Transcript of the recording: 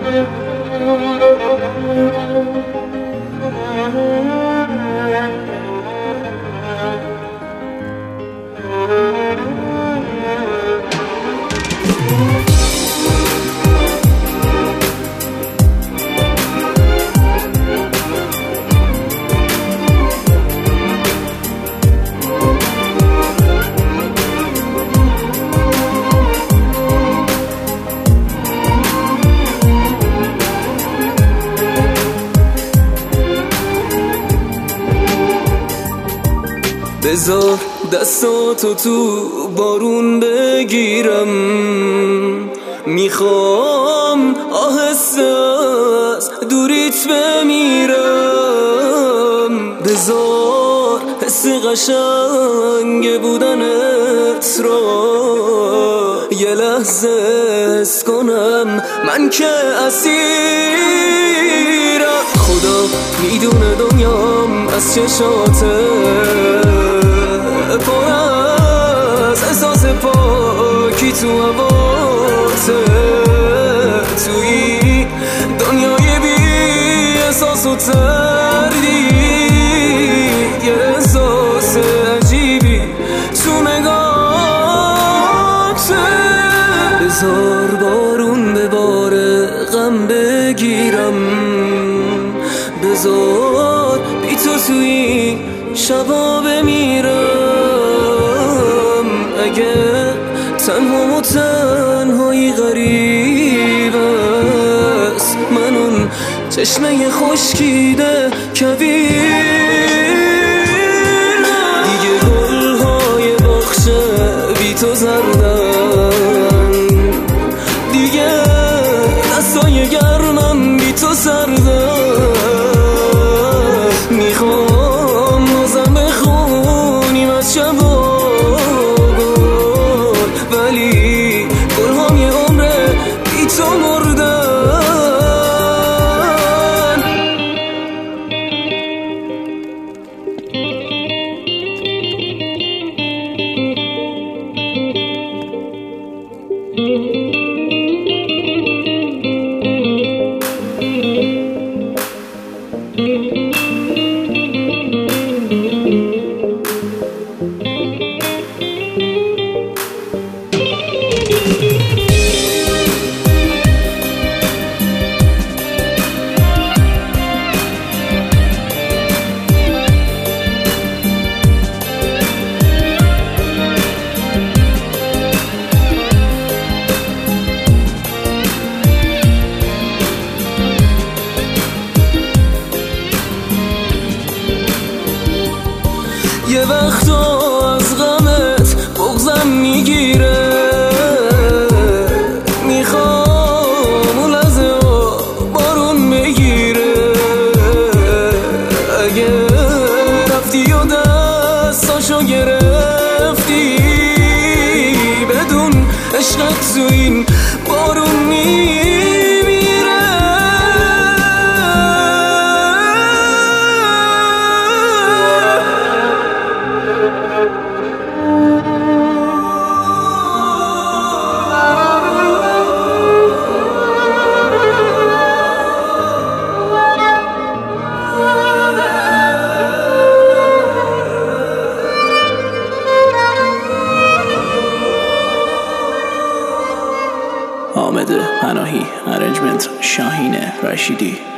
بذار دستاتو تو بارون بگیرم، میخوام آهسته از دوریت بمیرم. بذار حس قشنگ بودنت را یه لحظه حس کنم، من که اسیرم. خدا میدونه دنیام از چشاته پر از احساس پاکی تو هواته. توی دنیای بی احساس و تردید یه احساس عجیبی تو نگاهته. بذار بارون بباره غم بگیرم، بذار بی تو توی شبا بمیرم. اگه تنها و تنهایی غریب است، من اون چشمه خشکیده کویر. دیگه گلهای باغچه بی تو زردن، دیگه دستای گرمم بی تو سردن. میخوام بازم بخونیم از شبا گل، ولی گل‌هام یه عمره بی تو مردن. یه وقتا از غمت بغضم میگیره، میخوام اون لحظه بارون بگیره. اگه رفتی و دستاشو گرفتی، بدون عشقت تو این بارون میمیره. حامد پناهی، ارنجمنت شاهین رشیدی.